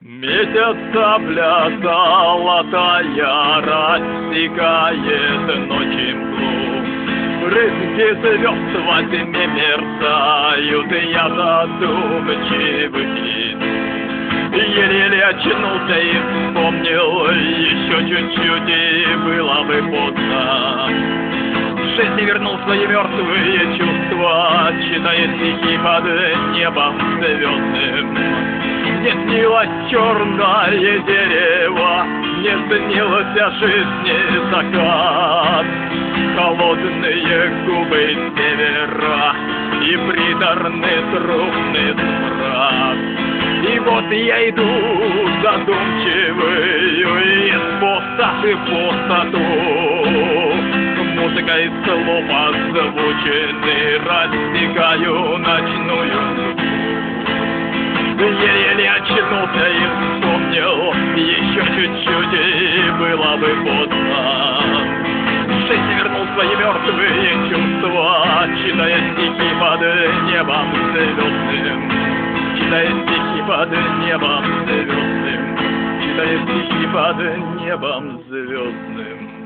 Месяца бля золотая рассекает ночи мглу. Брызги звезд во тьме мерцают, и я задумчивый иду. Еле очнулся и вспомнил, еще чуть-чуть и было бы поздно. Жизнь вернул свои мертвые чувства, читая стихи под небом звездным. Не снилось черное дерево, не снился жизни закат. Холодные губы севера и приторный трупный смрад. И вот я иду задумчивый из пустоты в пустоту. Музыкой слов озвученный рассекаю ночную мглу. Еле очнулся и вспомнил, еще чуть-чуть и было бы поздно. Жизнь вернул свои мертвые чувства, читая стихи под небом звездным. Читая стихи под небом звездным. Читая стихи под небом звездным.